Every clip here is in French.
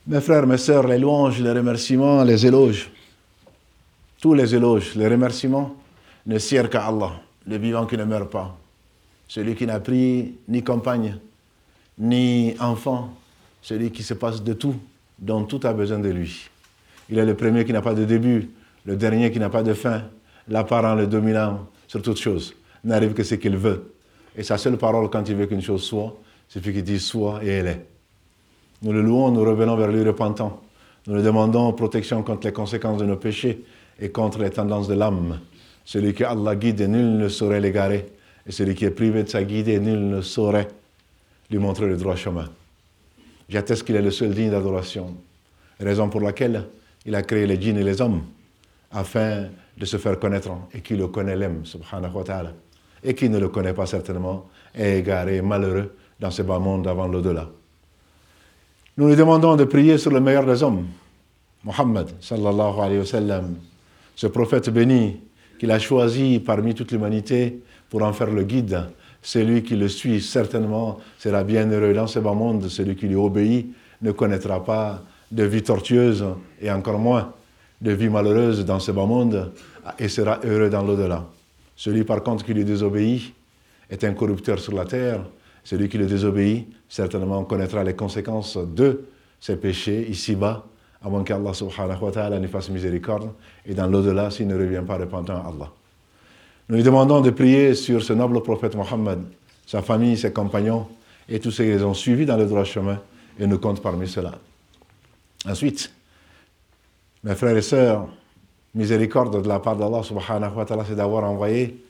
Mes frères, mes sœurs, les louanges, les remerciements, les éloges, tous les éloges, les remerciements ne sirent qu'à Allah, le vivant qui ne meurt pas, celui qui n'a pris ni compagne, ni enfant, celui qui se passe de tout, dont tout a besoin de lui. Il est le premier qui n'a pas de début, le dernier qui n'a pas de fin, l'apparent, le dominant sur toute chose, n'arrive que ce qu'il veut. Et sa seule parole quand il veut qu'une chose soit, c'est qu'il dit soit et elle est. Nous le louons, nous revenons vers lui repentant. Nous lui demandons protection contre les conséquences de nos péchés et contre les tendances de l'âme. Celui que Allah guide, nul ne saurait l'égarer. Et celui qui est privé de sa guidée, nul ne saurait lui montrer le droit chemin. J'atteste qu'il est le seul digne d'adoration. Raison pour laquelle il a créé les djinns et les hommes, afin de se faire connaître, et qui le connaît l'aime, subhanahu wa ta'ala. Et qui ne le connaît pas certainement, est égaré, malheureux dans ce bas monde avant l'au-delà. Nous lui demandons de prier sur le meilleur des hommes, Muhammad, sallallahu alayhi wa sallam, ce prophète béni qu'il a choisi parmi toute l'humanité pour en faire le guide. Celui qui le suit certainement sera bienheureux dans ce bas monde, celui qui lui obéit ne connaîtra pas de vie tortueuse et encore moins de vie malheureuse dans ce bas monde et sera heureux dans l'au-delà. Celui par contre qui lui désobéit est un corrupteur sur la terre. Celui qui le désobéit certainement connaîtra les conséquences de ses péchés ici-bas, avant qu'Allah subhanahu wa ta'ala ne fasse miséricorde et dans l'au-delà s'il ne revient pas repentant à Allah. Nous lui demandons de prier sur ce noble prophète Mohammed, sa famille, ses compagnons et tous ceux qui les ont suivis dans le droit chemin et nous comptent parmi ceux-là. Ensuite, mes frères et sœurs, miséricorde de la part d'Allah subhanahu wa ta'ala, c'est d'avoir envoyé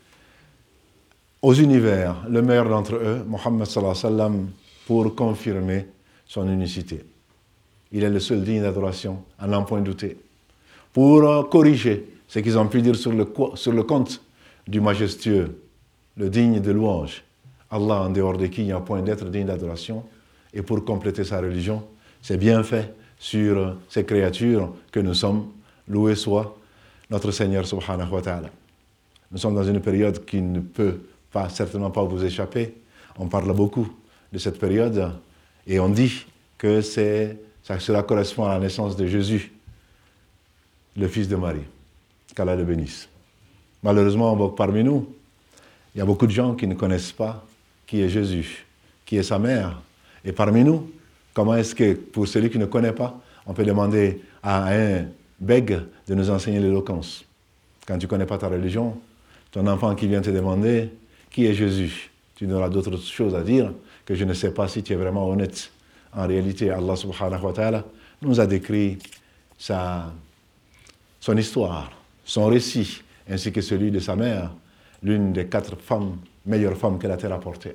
aux univers le meilleur d'entre eux, Mohammed sallallahu alayhi wa sallam, pour confirmer son unicité. Il est le seul digne d'adoration, à n'en point douter. Pour corriger ce qu'ils ont pu dire sur le compte du majestueux, le digne de louange, Allah en dehors de qui il n'y a point d'être digne d'adoration, et pour compléter sa religion, c'est bien fait sur ces créatures que nous sommes, loué soit notre Seigneur subhanahu wa ta'ala. Nous sommes dans une période qui ne peut certainement pas vous échapper. On parle beaucoup de cette période et on dit que cela correspond à la naissance de Jésus, le fils de Marie. Qu'Allah le bénisse. Malheureusement, parmi nous, il y a beaucoup de gens qui ne connaissent pas qui est Jésus, qui est sa mère. Et parmi nous, comment est-ce que, pour celui qui ne connaît pas, on peut demander à un bègue de nous enseigner l'éloquence? Quand tu ne connais pas ta religion, ton enfant qui vient te demander qui est Jésus, tu n'auras d'autre chose à dire que je ne sais pas si tu es vraiment honnête. En réalité, Allah subhanahu wa ta'ala nous a décrit son histoire, son récit, ainsi que celui de sa mère, l'une des 4 meilleures femmes que la terre a portées.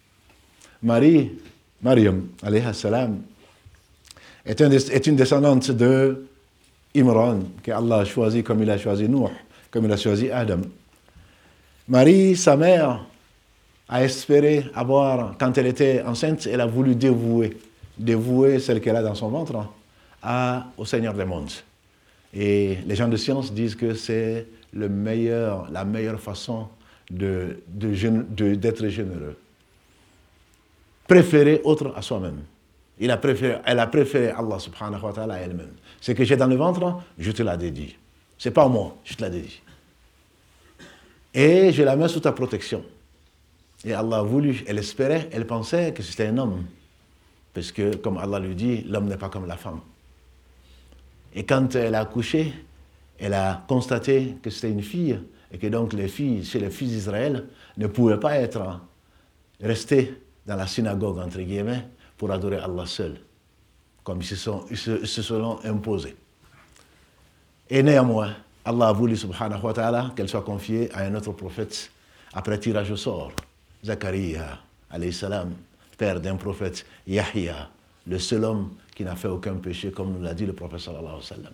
Mariam, alayhi salam, est une descendante de Imran, que Allah a choisi comme il a choisi Nuh, comme il a choisi Adam. Marie, sa mère, a espéré avoir, quand elle était enceinte, elle a voulu dévouer celle qu'elle a dans son ventre au Seigneur des mondes. Et les gens de science disent que c'est la meilleure façon d'être généreux. Préférer autre à soi-même. Elle a préféré Allah subhanahu wa ta'ala à elle-même. Ce que j'ai dans le ventre, je te la dédie. C'est pas moi, je te la dédie. Et je la mets sous ta protection. Et Allah a voulu, elle espérait, elle pensait que c'était un homme. Parce que, comme Allah lui dit, l'homme n'est pas comme la femme. Et quand elle a accouché, elle a constaté que c'était une fille, et que donc les filles, chez les fils d'Israël, ne pouvaient pas rester dans la synagogue, entre guillemets, pour adorer Allah seul, comme ils se sont imposés. Et néanmoins, Allah a voulu, subhanahu wa ta'ala, qu'elle soit confiée à un autre prophète après tirage au sort. Zacharia, alayhi salam, père d'un prophète, Yahya, le seul homme qui n'a fait aucun péché, comme nous l'a dit le prophète sallallahu alayhi wa sallam.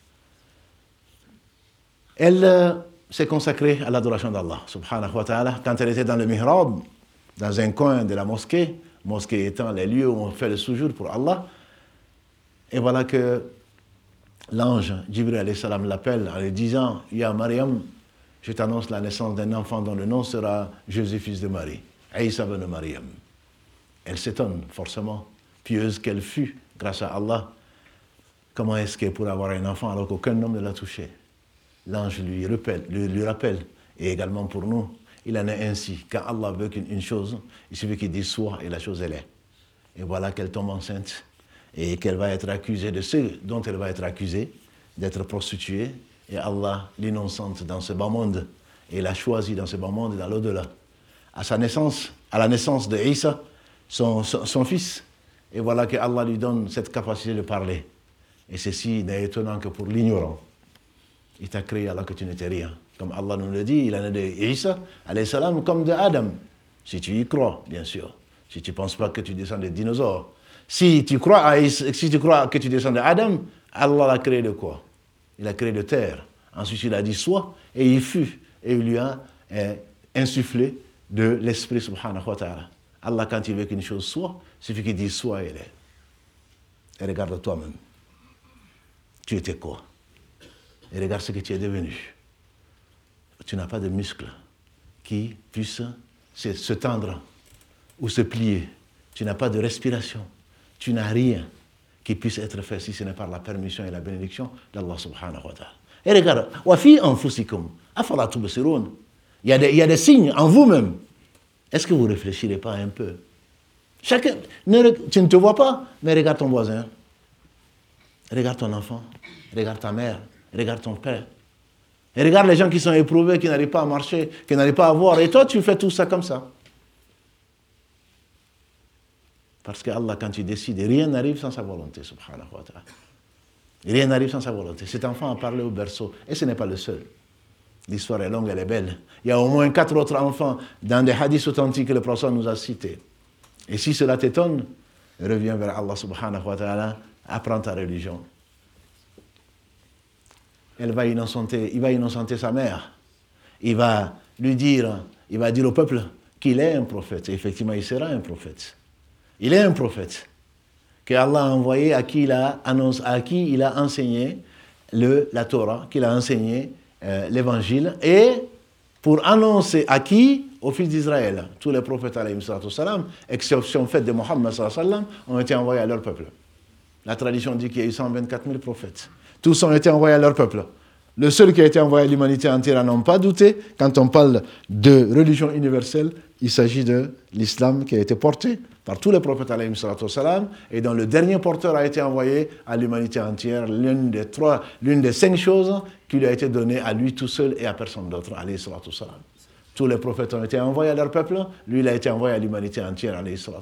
Elle s'est consacrée à l'adoration d'Allah, subhanahu wa ta'ala, quand elle était dans le mihrab, dans un coin de la mosquée étant les lieux où on fait le soujoud pour Allah, et voilà que l'ange Jibril alayhi salam l'appelle en lui disant « Ya Mariam, je t'annonce la naissance d'un enfant dont le nom sera Jésus, fils de Marie, Isa ibn Mariam. » Elle s'étonne forcément, pieuse qu'elle fut, grâce à Allah, Comment est-ce qu'elle pourrait avoir un enfant alors qu'aucun homme ne l'a touché? L'ange lui rappelle. Et également pour nous, il en est ainsi. Quand Allah veut qu'une chose, il suffit qu'il dise soit et la chose elle est. Et voilà qu'elle tombe enceinte et qu'elle va être accusée de ce dont elle va être accusée, d'être prostituée. Et Allah l'innocente dans ce bas monde. Et l'a choisi dans ce bas monde et dans l'au-delà. À la naissance de Isa, son fils. Et voilà que Allah lui donne cette capacité de parler. Et ceci n'est étonnant que pour l'ignorant. Il t'a créé alors que tu n'étais rien. Comme Allah nous le dit, il en est de Isa, alayhi salam, comme de Adam. Si tu y crois, bien sûr. Si tu ne penses pas que tu descends des dinosaures. Si tu crois que tu descends de Adam, Allah l'a créé de quoi? Il a créé de terre. Ensuite, il a dit soit, et il fut. Et il lui a insufflé de l'esprit subhanahu wa ta'ala. Allah, quand il veut qu'une chose soit, il suffit qu'il dise soit, elle est. Et regarde toi-même. Tu étais quoi? Et regarde ce que tu es devenu. Tu n'as pas de muscles qui puissent se tendre ou se plier. Tu n'as pas de respiration. Tu n'as rien qui puisse être fait si ce n'est par la permission et la bénédiction d'Allah subhanahu wa ta'ala. Et regarde, wafi anfusikum, afala tubsirun. Il y a des signes en vous-même. Est-ce que vous ne réfléchirez pas un peu? Tu ne te vois pas, mais regarde ton voisin. Regarde ton enfant. Regarde ta mère. Regarde ton père. Et regarde les gens qui sont éprouvés, qui n'arrivent pas à marcher, qui n'arrivent pas à voir. Et toi, tu fais tout ça comme ça. Parce que Allah, quand il décide, rien n'arrive sans sa volonté, subhanahu wa ta'ala. Rien n'arrive sans sa volonté. Cet enfant a parlé au berceau. Et ce n'est pas le seul. L'histoire est longue, elle est belle. Il y a au moins 4 autres enfants dans des hadiths authentiques que le prophète nous a cités. Et si cela t'étonne, reviens vers Allah subhanahu wa ta'ala, apprends ta religion. Il va innocenter sa mère. Il va dire au peuple qu'il est un prophète. Et effectivement, il sera un prophète. Il est un prophète que Allah a envoyé, à qui il a enseigné la Torah, qu'il a enseigné l'évangile, et pour annoncer à qui? Aux fils d'Israël. Tous les prophètes, exception faite de Mohammed, ont été envoyés à leur peuple. La tradition dit qu'il y a eu 124 000 prophètes. Tous ont été envoyés à leur peuple. Le seul qui a été envoyé à l'humanité entière, à n'en pas douter, quand on parle de religion universelle, il s'agit de l'islam qui a été porté par tous les prophètes, et dont le dernier porteur a été envoyé à l'humanité entière, l'une des 5 choses qui lui a été donnée à lui tout seul et à personne d'autre, Tous les prophètes ont été envoyés à leur peuple, lui il a été envoyé à l'humanité entière,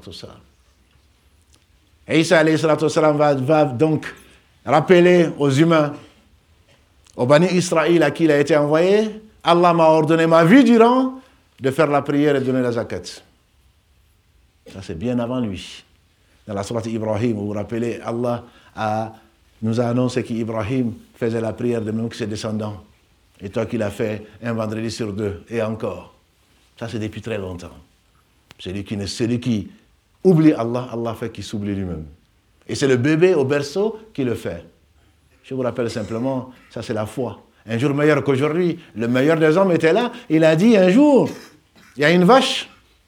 Et Isa va donc rappeler aux humains, aux Bani Israël à qui il a été envoyé, Allah m'a ordonné ma vie durant de faire la prière et de donner la zakat. Ça c'est bien avant lui. Dans la sourate Ibrahim, vous vous rappelez, Allah nous a annoncé qu'Ibrahim faisait la prière de même que ses descendants. Et toi qui l'as fait un vendredi sur 2, et encore. Ça c'est depuis très longtemps. Celui qui oublie Allah, Allah fait qu'il s'oublie lui-même. Et c'est le bébé au berceau qui le fait. Je vous rappelle simplement, ça c'est la foi. Un jour meilleur qu'aujourd'hui, le meilleur des hommes était là. Il a dit un jour, il y a une vache.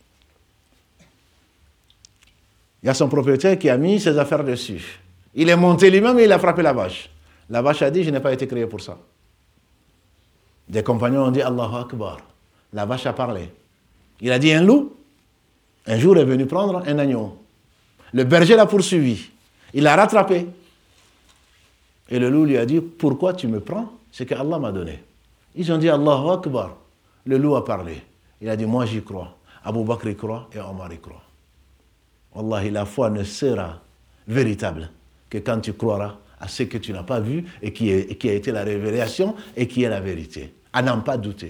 Il y a son propriétaire qui a mis ses affaires dessus. Il est monté lui-même et il a frappé la vache. La vache a dit, je n'ai pas été créé pour ça. Des compagnons ont dit, Allahu Akbar. La vache a parlé. Il a dit, un loup. Un jour est venu prendre un agneau. Le berger l'a poursuivi. Il l'a rattrapé. Et le loup lui a dit, pourquoi tu me prends? C'est que Allah m'a donné. Ils ont dit, Allahu Akbar. Le loup a parlé. Il a dit, moi j'y crois. Abu Bakr y croit et Omar y croit. Wallahi, la foi ne sera véritable que quand tu croiras à ce que tu n'as pas vu et qui a été la révélation et qui est la vérité. À n'en pas douter.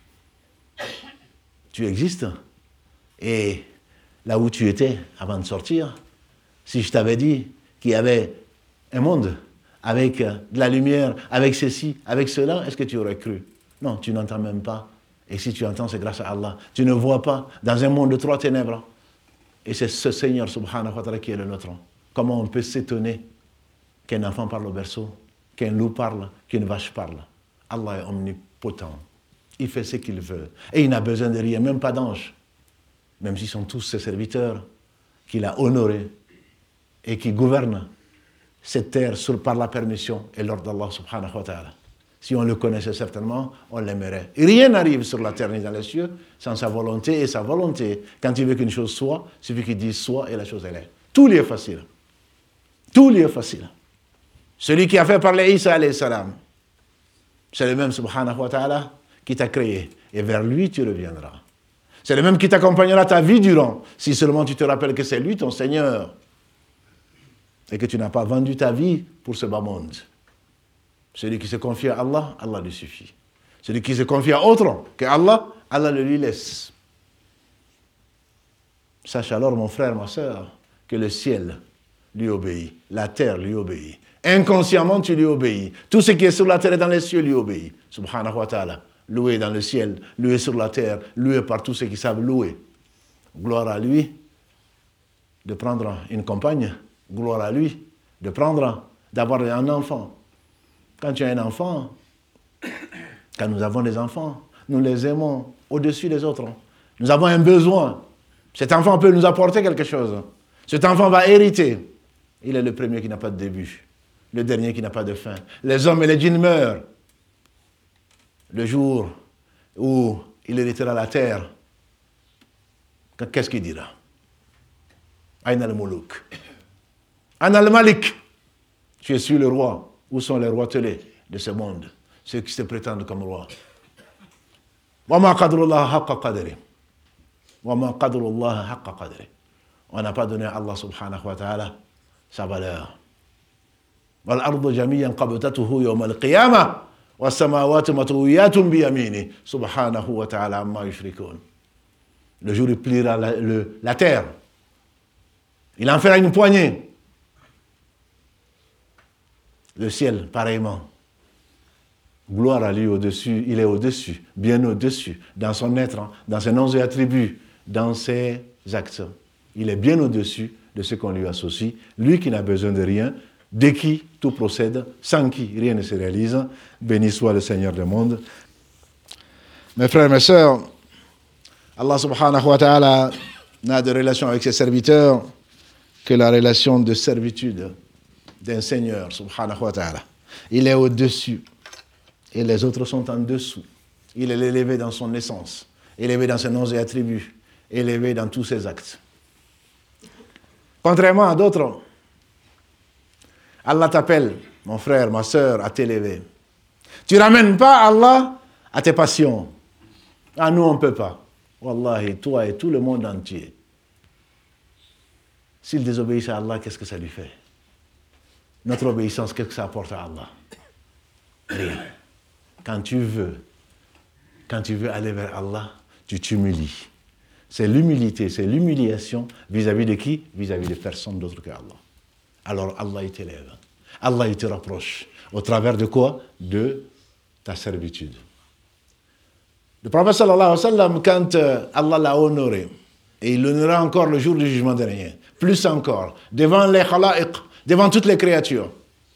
Tu existes. Et là où tu étais avant de sortir, si je t'avais dit qu'il y avait un monde avec de la lumière, avec ceci, avec cela, est-ce que tu aurais cru? Non, tu n'entends même pas. Et si tu entends, c'est grâce à Allah. Tu ne vois pas dans un monde de 3 ténèbres. Et c'est ce Seigneur, subhanahu wa ta'ala, qui est le nôtre. Comment on peut s'étonner qu'un enfant parle au berceau, qu'un loup parle, qu'une vache parle? Allah est omnipotent. Il fait ce qu'il veut. Et il n'a besoin de rien, même pas d'anges. Même s'ils sont tous ses serviteurs, qu'il a honorés et qui gouvernent cette terre par la permission et l'ordre d'Allah subhanahu wa ta'ala. Si on le connaissait certainement, on l'aimerait. Rien n'arrive sur la terre ni dans les cieux sans sa volonté. Et sa volonté, quand il veut qu'une chose soit, il suffit qu'il dise soit et la chose elle est. Tout lui est facile. Tout lui est facile. Celui qui a fait parler Isa alayhi salam, c'est le même subhanahu wa ta'ala qui t'a créé. Et vers lui tu reviendras. C'est le même qui t'accompagnera ta vie durant, si seulement tu te rappelles que c'est lui ton Seigneur. Et que tu n'as pas vendu ta vie pour ce bas monde. Celui qui se confie à Allah, Allah lui suffit. Celui qui se confie à autre que Allah, Allah le lui laisse. Sache alors, mon frère, ma soeur, que le ciel lui obéit, la terre lui obéit. Inconsciemment, tu lui obéis. Tout ce qui est sur la terre et dans les cieux lui obéit. Subhanahu wa ta'ala. Loué dans le ciel, loué sur la terre, loué par tous ceux qui savent louer. Gloire à lui de prendre une compagne. Gloire à lui d'avoir un enfant. Quand tu as un enfant, quand nous avons des enfants, nous les aimons au-dessus des autres. Nous avons un besoin. Cet enfant peut nous apporter quelque chose. Cet enfant va hériter. Il est le premier qui n'a pas de début, le dernier qui n'a pas de fin. Les hommes et les djinns meurent. Le jour où il héritera la terre, qu'est-ce qu'il dira? Aïna al-Moulouk. Ana al-Malik. Tu es le roi. Où sont les roitelets de ce monde? Ceux qui se prétendent comme rois. Wama qadrullah haqqa qadri. Wama qadrullah haqqa qadri. On n'a pas donné à Allah subhanahu wa ta'ala sa valeur. Wal ardu jamiyan qabdatuhu yawm al-qiyamah. Was samawati matwiyatun bi yamini. Subhanahu wa ta'ala amma yushrikun. Le jour où il pliera la terre. Il en fera une poignée. Le ciel, pareillement. Gloire à lui au-dessus, il est au-dessus, bien au-dessus, dans son être, dans ses noms et attributs, dans ses actes. Il est bien au-dessus de ce qu'on lui associe, lui qui n'a besoin de rien, de qui tout procède, sans qui rien ne se réalise. Béni soit le Seigneur du monde. Mes frères et mes sœurs, Allah subhanahu wa ta'ala n'a de relation avec ses serviteurs que la relation de servitude d'un Seigneur, subhanahu wa ta'ala. Il est au-dessus et les autres sont en dessous. Il est élevé dans son essence, élevé dans ses noms et attributs, élevé dans tous ses actes. Contrairement à d'autres, Allah t'appelle, mon frère, ma sœur, à t'élever. Tu ne ramènes pas Allah à tes passions. Ah, nous, on ne peut pas. Wallahi, toi et tout le monde entier. S'il désobéit à Allah, qu'est-ce que ça lui fait? Notre obéissance, qu'est-ce que ça apporte à Allah? Rien. Quand tu veux aller vers Allah, tu t'humilies. C'est l'humilité, c'est l'humiliation vis-à-vis de qui? Vis-à-vis de personne d'autre que Allah. Alors Allah, il t'élève. Allah, il te rapproche. Au travers de quoi? De ta servitude. Le prophète sallallahu alayhi wa sallam, quand Allah l'a honoré, et il l'honorera encore le jour du jugement dernier, plus encore, devant les khala'iq, devant toutes les créatures,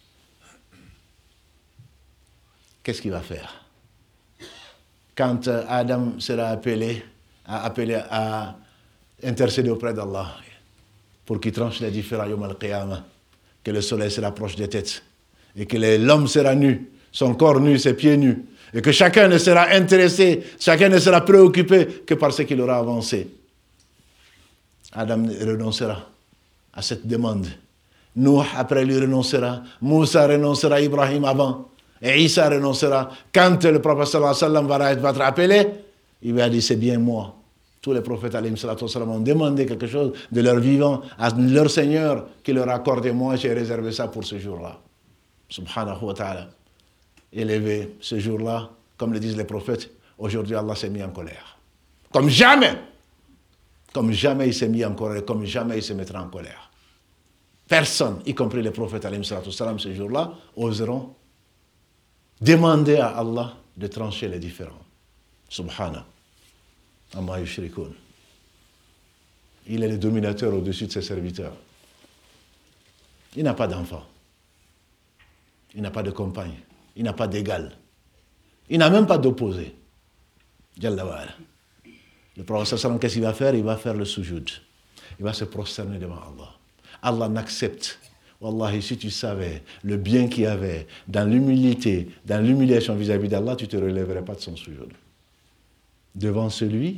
qu'est-ce qu'il va faire? Quand Adam sera appelé à intercéder auprès d'Allah pour qu'il tranche les différents yom al-qiyamah, que le soleil se rapproche des têtes et que l'homme sera nu, son corps nu, ses pieds nus, et que chacun ne sera intéressé, chacun ne sera préoccupé que par ce qu'il aura avancé. Adam renoncera à cette demande. Nuh après lui renoncera, Moussa renoncera, Ibrahim avant, et Isa renoncera. Quand le prophète sallallahu alayhi wa sallam va être appelé, il va dire c'est bien moi. Tous les prophètes alayhi wa sallam ont demandé quelque chose de leur vivant à leur Seigneur qui leur a accordé. Moi, j'ai réservé ça pour ce jour-là. Subhanahu wa ta'ala. Élevé ce jour-là, comme le disent les prophètes, aujourd'hui Allah s'est mis en colère. Comme jamais il s'est mis en colère, comme jamais il se mettra en colère. Personne, y compris les prophètes alayhi wa sallam, ce jour-là, oseront demander à Allah de trancher les différends. Subhana. Amma yushrikun. Il est le dominateur au-dessus de ses serviteurs. Il n'a pas d'enfant. Il n'a pas de compagne. Il n'a pas d'égal. Il n'a même pas d'opposé. Jalla wa ala. Le prophète sallam, qu'est-ce qu'il va faire? Il va faire le sujoud. Il va se prosterner devant Allah. Allah n'accepte Wallahi, si tu savais le bien qu'il y avait dans l'humilité, dans l'humiliation vis-à-vis d'Allah, tu ne te relèverais pas de son sujoud. Devant celui,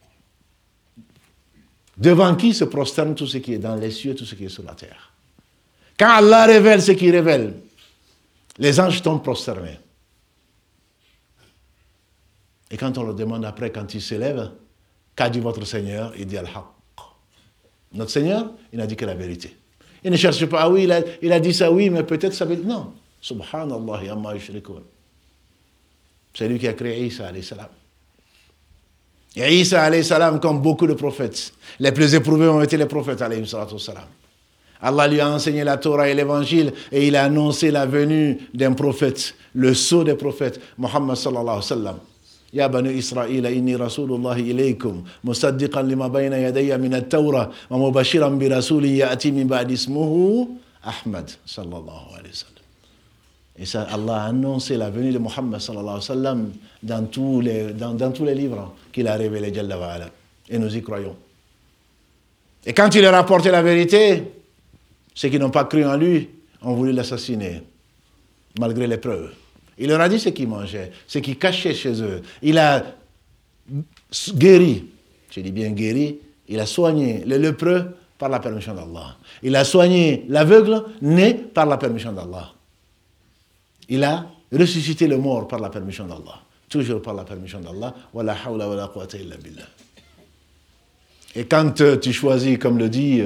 devant qui se prosterne tout ce qui est dans les cieux, tout ce qui est sur la terre. Quand Allah révèle ce qu'il révèle, les anges tombent prosternés. Et quand on leur demande après, quand ils s'élèvent, qu'a dit votre Seigneur? Il dit Al-Haqq. Notre Seigneur, il n'a dit que la vérité. Il ne cherche pas, ah oui, il a dit ça, oui, mais peut-être ça veut dire... Non. Subhanallah, amma yushrikoun. C'est lui qui a créé Isa, alayhi salam. Et Isa, alayhi salam, comme beaucoup de prophètes, les plus éprouvés ont été les prophètes, alayhi salam. Allah lui a enseigné la Torah et l'évangile et il a annoncé la venue d'un prophète, le sceau des prophètes, Muhammad sallallahu alayhi wa sallam. Ya bani Israël, inni rasulullah ilaykum, musaddiqan lima bayna yadayya min at-Tawrah, wa mubashiran bi rasulin ya'ti min ba'di ismuhu Ahmad sallallahu alayhi wa sallam. Et ça, Allah a annoncé la venue de Muhammad sallallahu alayhi wa sallam dans tous les livres qu'il a révélés, Jalla wa ala. Et nous y croyons. Et quand il leur a apporté la vérité, ceux qui n'ont pas cru en lui ont voulu l'assassiner, malgré les preuves. Il leur a dit ce qu'ils mangeaient, ce qu'ils cachaient chez eux. Il a guéri, je dis bien guéri, il a soigné le lépreux par la permission d'Allah. Il a soigné l'aveugle né par la permission d'Allah. Il a ressuscité le mort par la permission d'Allah. Toujours par la permission d'Allah. Wala hawla wala quwwata illa billah. Et quand tu choisis, comme le dit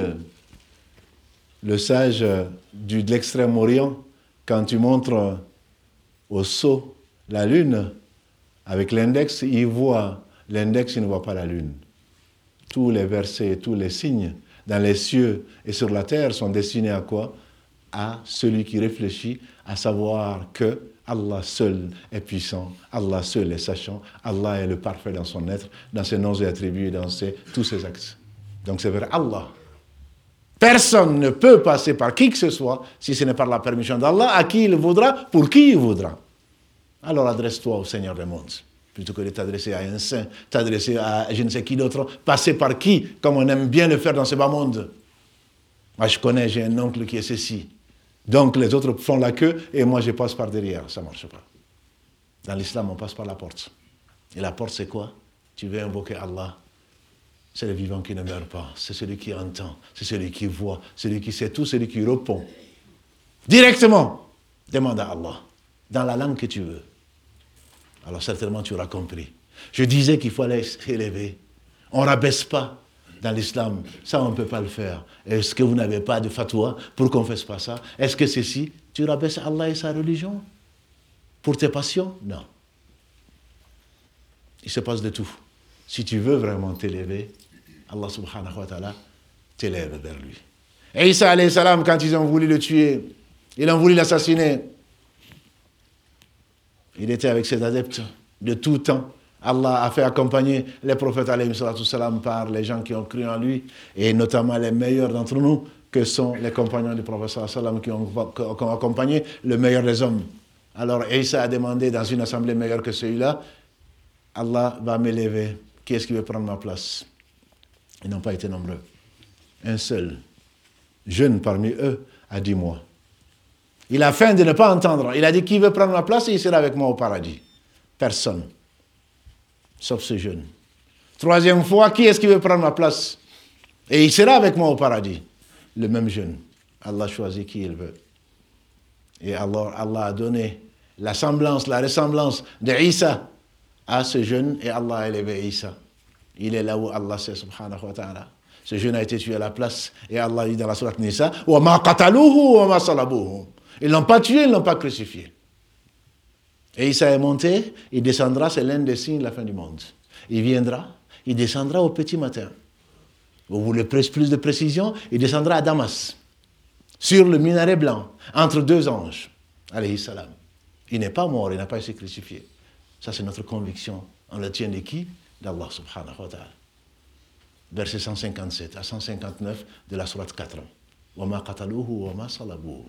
le sage de l'extrême-orient, quand tu montres au sceau la lune, avec l'index, il voit l'index, il ne voit pas la lune. Tous les versets, tous les signes dans les cieux et sur la terre sont destinés à quoi? À celui qui réfléchit, à savoir que Allah seul est puissant, Allah seul est sachant, Allah est le parfait dans son être, dans ses noms et attributs et dans tous ses actes. Donc c'est vers Allah. Personne ne peut passer par qui que ce soit si ce n'est par la permission d'Allah, à qui il voudra, pour qui il voudra. Alors adresse-toi au Seigneur des mondes, plutôt que de t'adresser à un saint, t'adresser à je ne sais qui d'autre, passer par qui, comme on aime bien le faire dans ce bas monde. Moi je connais, j'ai un oncle qui est ceci. Donc les autres font la queue et moi je passe par derrière, ça ne marche pas. Dans l'islam on passe par la porte. Et la porte c'est quoi? Tu veux invoquer Allah. C'est le vivant qui ne meurt pas, c'est celui qui entend, c'est celui qui voit, celui qui sait tout, celui qui répond. Directement, demande à Allah, dans la langue que tu veux. Alors certainement tu auras compris. Je disais qu'il fallait s'élever. On ne rabaisse pas dans l'islam, ça on ne peut pas le faire. Est-ce que vous n'avez pas de fatwa pour qu'on ne fasse pas ça? Est-ce que c'est si? Tu rabaisses Allah et sa religion? Pour tes passions? Non. Il se passe de tout. Si tu veux vraiment t'élever, Allah subhanahu wa ta'ala t'élève vers lui. Et Isa alayhi salam, quand ils ont voulu le tuer, ils ont voulu l'assassiner, il était avec ses adeptes de tout temps. Allah a fait accompagner les prophètes alayhi salam par les gens qui ont cru en lui, et notamment les meilleurs d'entre nous, que sont les compagnons du prophète sallam qui ont accompagné le meilleur des hommes. Alors Isa a demandé dans une assemblée meilleure que celui-là, Allah va m'élever. Qui est-ce qui veut prendre ma place? Ils n'ont pas été nombreux. Un seul, jeune parmi eux, a dit moi. Il a faim de ne pas entendre. Il a dit qui veut prendre ma place et il sera avec moi au paradis. Personne. Sauf ce jeune. Troisième fois, qui est-ce qui veut prendre ma place? Et il sera avec moi au paradis. Le même jeune. Allah choisit qui il veut. Et alors Allah a donné la semblance, la ressemblance de Isa à ce jeune et Allah a élevé Isa. Il est là où Allah sait, subhanahu wa ta'ala. Ce jeune a été tué à la place et Allah dit dans la sourate Nisa wa ma qataluhu wa ma salabuhu. Ils ne l'ont pas tué, ils ne l'ont pas crucifié. Et Isa est monté, il descendra, c'est l'un des signes de la fin du monde. Il viendra, il descendra au petit matin. Vous voulez plus de précision? Il descendra à Damas, sur le minaret blanc, entre deux anges, alayhi salam. Il n'est pas mort, il n'a pas été crucifié. Ça, c'est notre conviction. On le tient de qui? D'Allah subhanahu wa ta'ala. Verset 157 à 159 de la sourate 4. Wa ma qataluhu wa ma salabuhu.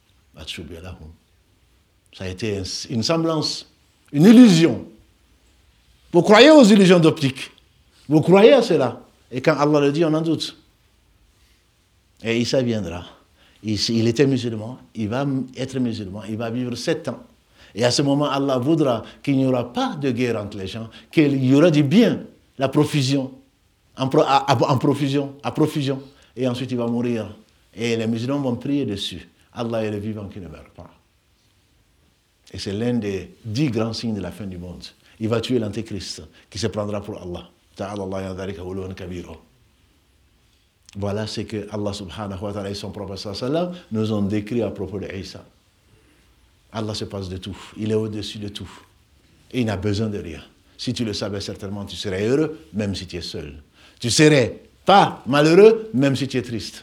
Ça a été une semblance, une illusion. Vous croyez aux illusions d'optique? Vous croyez à cela? Et quand Allah le dit, on en doute. Et Isa viendra. il était musulman, il va être musulman, il va vivre 7 ans. Et à ce moment, Allah voudra qu'il n'y aura pas de guerre entre les gens, qu'il y aura du bien, la profusion, à profusion. Et ensuite, il va mourir. Et les musulmans vont prier dessus. Allah est le vivant qui ne meurt pas. Et c'est l'un des 10 grands signes de la fin du monde. Il va tuer l'antéchrist, qui se prendra pour Allah. Voilà ce que Allah subhanahu wa ta'ala et son prophète sallam nous ont décrit à propos de Isa. Allah se passe de tout. Il est au-dessus de tout. Et il n'a besoin de rien. Si tu le savais certainement, tu serais heureux, même si tu es seul. Tu serais pas malheureux, même si tu es triste.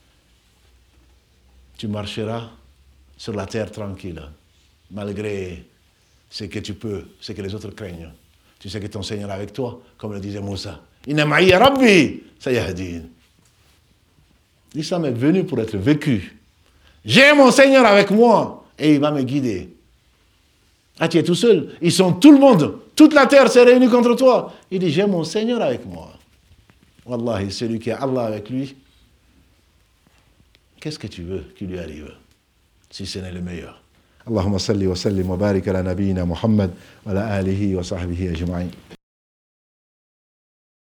Tu marcheras sur la terre tranquille, malgré ce que tu peux, ce que les autres craignent. Tu sais que ton Seigneur est avec toi, comme le disait Moussa. Inna ma'iya rabbi sayahdin. L'islam est venu pour être vécu. J'ai mon Seigneur avec moi et il va me guider. Ah, tu es tout seul. Ils sont tout le monde. Toute la terre s'est réunie contre toi. Il dit, j'ai mon Seigneur avec moi. Wallahi, celui qui a Allah avec lui, qu'est-ce que tu veux qu'il lui arrive si ce n'est le meilleur? Allahumma salli wa sallim wa barik ala nabiyyina Muhammad wa ala alihi wa sahbihi ajma'in.